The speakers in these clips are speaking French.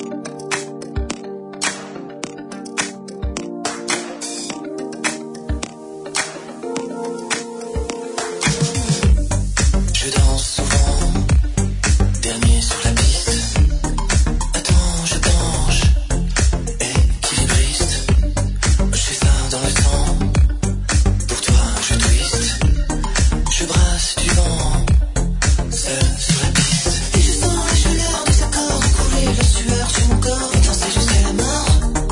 Je danse souvent, dernier sur la piste. Attends, je penche, équilibriste. Je fais ça dans le sang, pour toi je twiste. Je brasse du vent, seul sur la piste. Et je sens la chaleur de sa corde couler la sueur sur mon corps et danser jusqu'à la mort.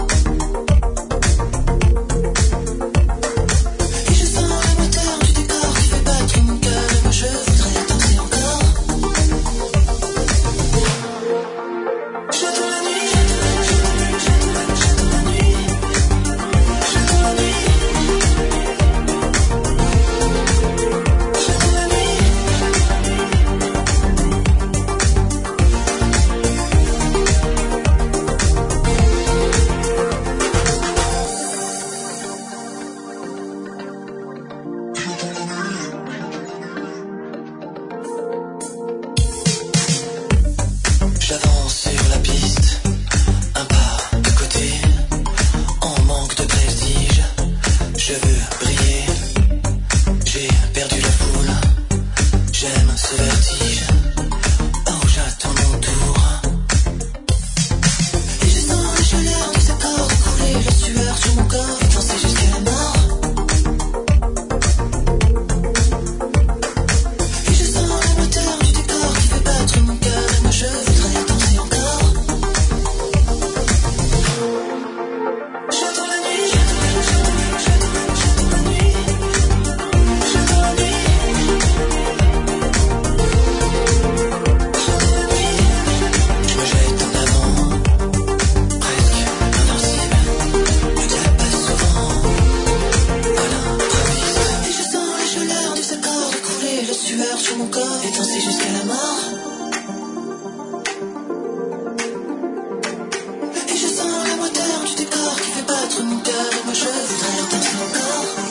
Et je sens le moteur du décor qui fait battre mon cœur et moi je voudrais danser encore. J'attends la nuit, j'attends la nuit, j'attends la nuit, j'attends la nuit. J'avance sur la piste, un pas de côté, en manque de prestige. Je veux briller, j'ai perdu la foule, j'aime ce vertige. Oh, j'attends mon tour. Et je sens la chaleur de sa corde couler la sueur sur mon corps et danser jusqu'à la mort. Et je sens le moteur du décor qui fait battre mon cœur et moi je voudrais danser encore. J'attends la nuit, j'attends la nuit, j'attends la nuit, j'attends la nuit, j'attends la nuit. Je me jette en avant, presque invincible. Je dépasse souvent à l'improviste. Et je sens la chaleur de sa corde couler la sueur sur mon corps et danser jusqu'à la mort. Et je sens le moteur du décor qui fait battre mon cœur et moi je voudrais danser encore.